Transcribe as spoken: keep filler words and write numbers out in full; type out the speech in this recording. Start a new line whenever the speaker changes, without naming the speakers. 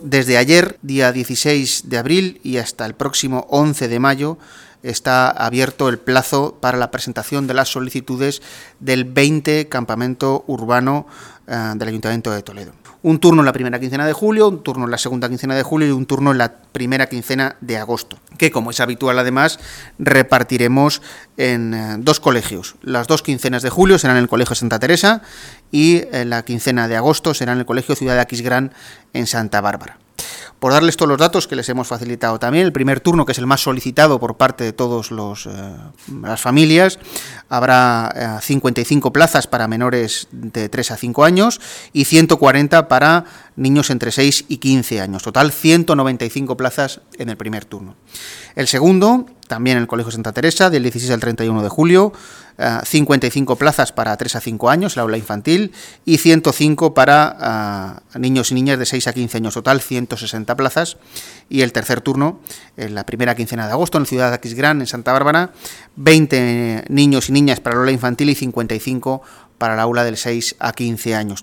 Desde ayer, día dieciséis de abril, y hasta el próximo once de mayo, está abierto el plazo para la presentación de las solicitudes del veinte Campamento Urbano eh, del Ayuntamiento de Toledo. Un turno en la primera quincena de julio, un turno en la segunda quincena de julio y un turno en la primera quincena de agosto, que, como es habitual además, repartiremos en eh, dos colegios. Las dos quincenas de julio serán en el Colegio Santa Teresa y en la quincena de agosto será en el Colegio Ciudad de Aquisgrán en Santa Bárbara. Por darles todos los datos que les hemos facilitado también, el primer turno, que es el más solicitado por parte de todas eh, las familias, habrá eh, cincuenta y cinco plazas para menores de tres a cinco años y ciento cuarenta para niños entre seis y quince años. Total, ciento noventa y cinco plazas en el primer turno. El segundo, también en el Colegio Santa Teresa, del dieciséis al treinta y uno de julio, eh, cincuenta y cinco plazas para tres a cinco años, el aula infantil, y ciento cinco para eh, niños y niñas de seis a quince años. Total, ciento sesenta plazas. Y el tercer turno, en la primera quincena de agosto, en la Ciudad de Aquisgrán, en Santa Bárbara, veinte niños y niñas para el aula infantil y cincuenta y cinco para el aula del seis a quince años.